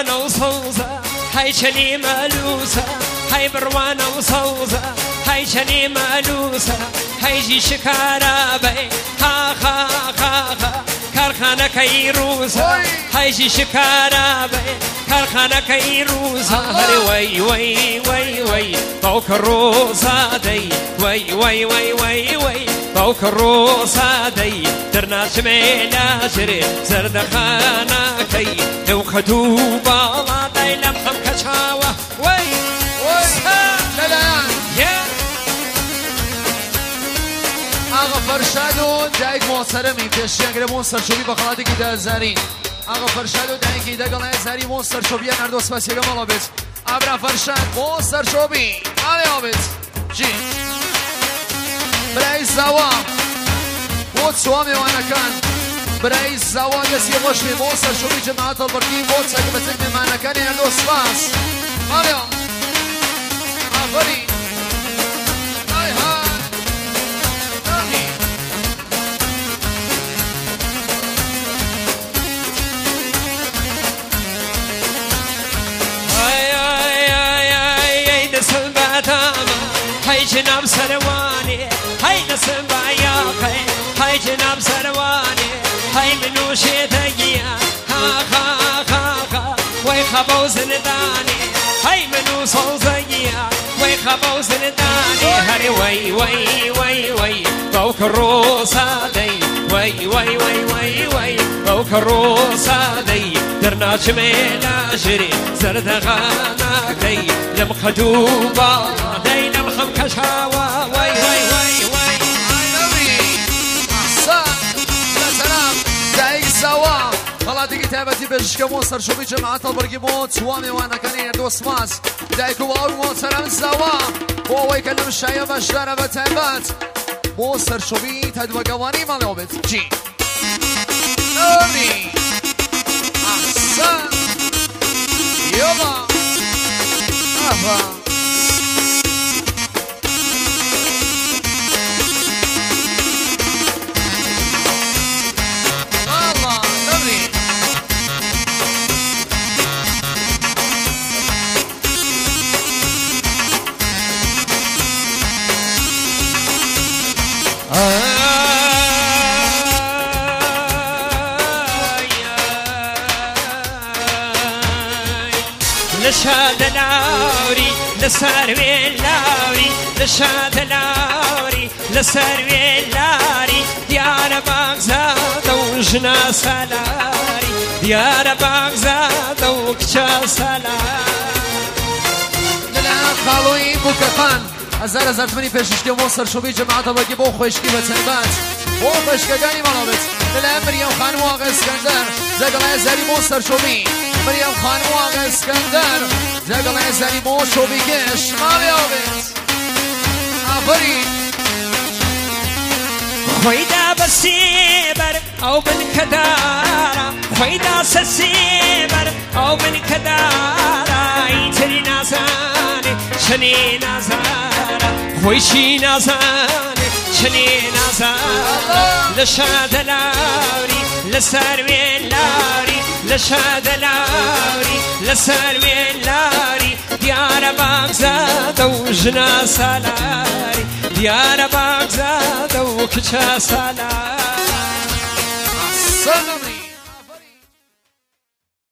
بروانە و سەوزە هەی چەنی مەلووسە هەی بڕوانە و سەوزە هەی چەنی مەلووسە هەیژی شکارە بێ خاخاخاخا کارخانەکەی ڕووسە هەیژی شکارە بێ کارخانەکەی ڕووسە هەرێ وەی وەی وەی وەی باوکە ڕۆزادەی وەی وەی وەی وەی وەی باوکە ڕۆزادەی دەرناچمێ لاژرێ زەردەخانەکەی لەو خەدوو باڵادای لەم خەم کەچاوە وەی آقا فرشاد و دایک محترمی پێشیانگرە سەرچۆبی بە خەڵاتێکی دەزارین آقا فرشاد و دایکی دەگەڵای زاری سەرچۆبیە نەردۆ سپاسیەکە مەڵە بێت ئابرا فرشاد سەرچۆبی ئاڵێ بێت چی برای زاوا بۆ چوار میوانەکان برای زاوا دەستی خۆشی بۆ سەرچۆبی جەماعەت هەڵبەردی بۆ چەکبەچەک مێمانەکانی نەردۆ سپاس ئاڵێ ئافەرین هەی جناب سەروانێ هەی دەسم بایاقێ هەی جناب سەروانێ هەی منوشێتە گیان خاخاخاخا وەی خەبە و زندانێ هەی منو سەوزە گیان وەی خەبە و زندانێ هەرێ وەی وەی وەی وەی باوکە ڕۆزادەی وەی وەی وەی وەی وەی باوکە ڕۆزادەی دەرناچمێ لاژرێ زەردەخانەکەی لەم خەدوو باڵادەی لەم خەم کەچاوە وەی وەی وەی وەی دایک زاوا خەڵاتێکی تایبەتی بێژشکە بۆ سەرچۆبی جەماعەت هەڵبەرگی بۆ چوار میوانەکانی نەردۆ سپاس دایک و باوک محتەرەم زاوا بۆ ئەوەی کە لەم شایە بەشدارە بە تایبەت بۆ سەرچۆبی تەدوەگەوانی ماڵێەوە بێت چی نۆمی ئەحسەن یۆڵا ئەها لشاد لاوري لساروي لاوري لشاد لاوري لساروي لاري ديار بغزاد وجنا سلاري ديار بغزاد وكشا سلاري للا خالوي بوكخان هزار تمنی پێششکی بۆ سەرچۆبی جەماعەت هەڵبەرگی بۆ خۆشکی بە تایبەت بۆ خۆشکەکانی مەڵەوێت لەلای مریەم خانوو ئاغا ئیسکەندەر جەگەڵای زاری بۆ سەرچۆبی مریەم خانوو ئاغا ئیسکەندەر جەگەڵای زاری بۆ شۆبی گەش ماڵێەوێت ئافەرین خۆیدا بەسێبەر ئەو بنکەدارە خۆیدا سەسێبەر ئەو بنکەدارە ئیتری نازانێ چنێ نازانە خۆیشی نازانێ چنێ نازانە لە شادە لاوری لەسەر وێ لاری لە شادە لاوری لەسەر وێ لاری دیارە بەغزادە و ژنا سالاری دیارە بەغزادە و کچە سالاری